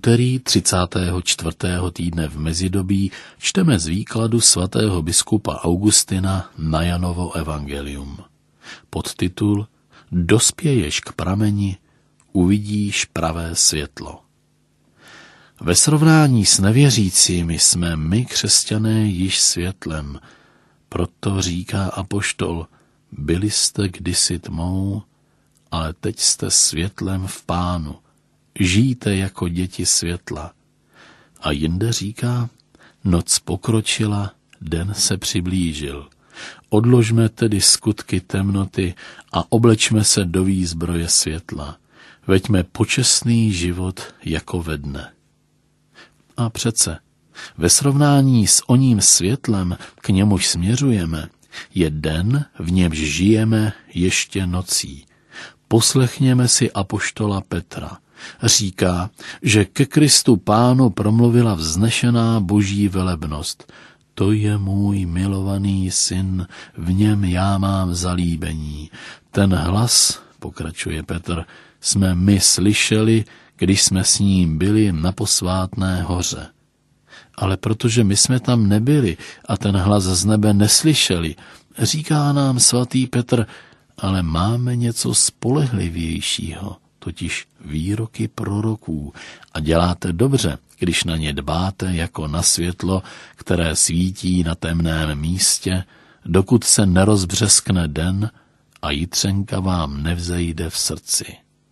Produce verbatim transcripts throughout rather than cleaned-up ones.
úterý třicátého čtvrtého týdne v mezidobí čteme z výkladu svatého biskupa Augustina na Janovo evangelium. Podtitul Dospěješ k prameni, uvidíš pravé světlo. Ve srovnání s nevěřícími jsme my, křesťané, již světlem. Proto říká apoštol, byli jste kdysi tmou, ale teď jste světlem v Pánu. Žijte jako děti světla. A jinde říká, noc pokročila, den se přiblížil. Odložme tedy skutky temnoty a oblečme se do výzbroje světla. Veďme počestný život jako ve dne. A přece, ve srovnání s oním světlem, k němuž směřujeme, je den, v němž žijeme ještě nocí. Poslechněme si apoštola Petra. Říká, že ke Kristu Pánu promluvila vznešená boží velebnost. To je můj milovaný syn, v něm já mám zalíbení. Ten hlas, pokračuje Petr, jsme my slyšeli, když jsme s ním byli na posvátné hoře. Ale protože my jsme tam nebyli a ten hlas z nebe neslyšeli, říká nám svatý Petr, ale máme něco spolehlivějšího, totiž výroky proroků, a děláte dobře, když na ně dbáte jako na světlo, které svítí na temném místě, dokud se nerozbřeskne den a jitřenka vám nevzejde v srdci.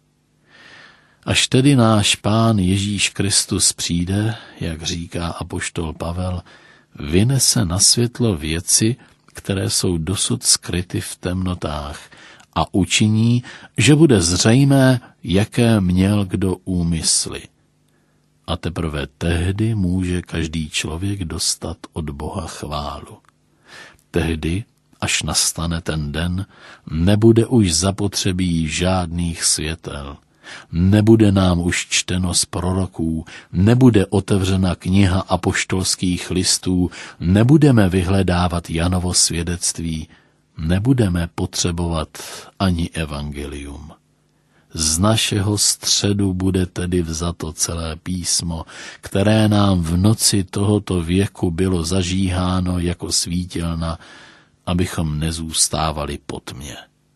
Až tedy náš Pán Ježíš Kristus přijde, jak říká apoštol Pavel, vynese na světlo věci, které jsou dosud skryty v temnotách, a učiní, že bude zřejmé, jaké měl kdo úmysly. A teprve tehdy může každý člověk dostat od Boha chválu. Tehdy, až nastane ten den, nebude už zapotřebí žádných světel. Nebude nám už čteno z proroků, nebude otevřena kniha apoštolských listů, nebudeme vyhledávat Janovo svědectví, nebudeme potřebovat ani evangelium. Z našeho středu bude tedy vzato celé písmo, které nám v noci tohoto věku bylo zažíháno jako svítilna, abychom nezůstávali po tmě.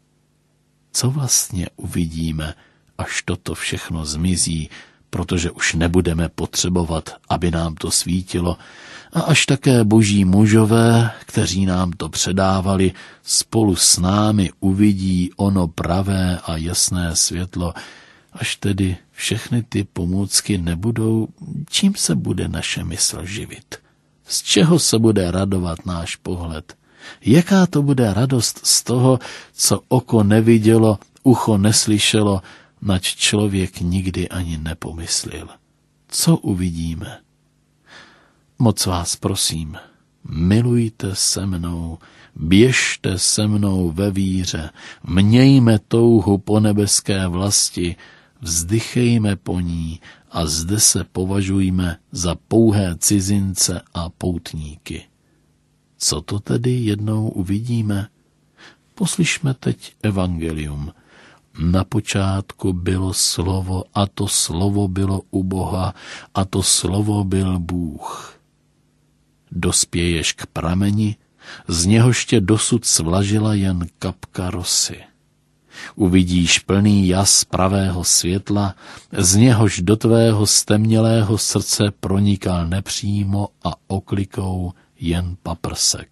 Co vlastně uvidíme, až toto všechno zmizí, protože už nebudeme potřebovat, aby nám to svítilo, a až také boží mužové, kteří nám to předávali, spolu s námi uvidí ono pravé a jasné světlo, až tedy všechny ty pomůcky nebudou, čím se bude naše mysl živit? Z čeho se bude radovat náš pohled? Jaká to bude radost z toho, co oko nevidělo, ucho neslyšelo, nač člověk nikdy ani nepomyslel? Co uvidíme? Moc vás prosím, milujte se mnou, běžte se mnou ve víře, mějme touhu po nebeské vlasti, vzdychejme po ní a zde se považujme za pouhé cizince a poutníky. Co to tedy jednou uvidíme? Poslyšme teď evangelium. Na počátku bylo slovo a to slovo bylo u Boha a to slovo byl Bůh. Dospěješ k prameni, z něhož tě dosud svlažila jen kapka rosy. Uvidíš plný jas pravého světla, z něhož do tvého stemnělého srdce pronikal nepřímo a oklikou jen paprsek.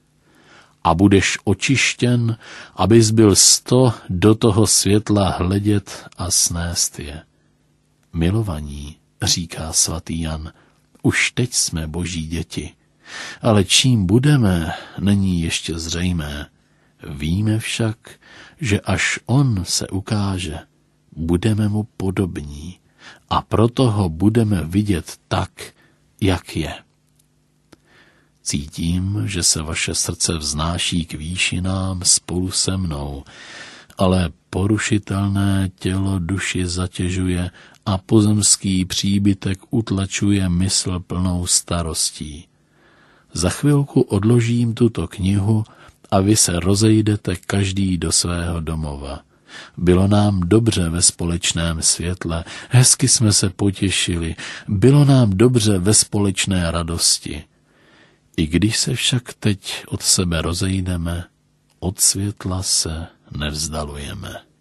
A budeš očištěn, abys byl sto do toho světla hledět a snést je. Milovaní, říká svatý Jan, už teď jsme boží děti, ale čím budeme, není ještě zřejmé. Víme však, že až on se ukáže, budeme mu podobní a proto ho budeme vidět tak, jak je. Cítím, že se vaše srdce vznáší k výšinám spolu se mnou, ale porušitelné tělo duši zatěžuje a pozemský příbytek utlačuje mysl plnou starostí. Za chvilku odložím tuto knihu a vy se rozejdete každý do svého domova. Bylo nám dobře ve společném světle, hezky jsme se potěšili, bylo nám dobře ve společné radosti. I když se však teď od sebe rozejdeme, od světla se nevzdalujeme.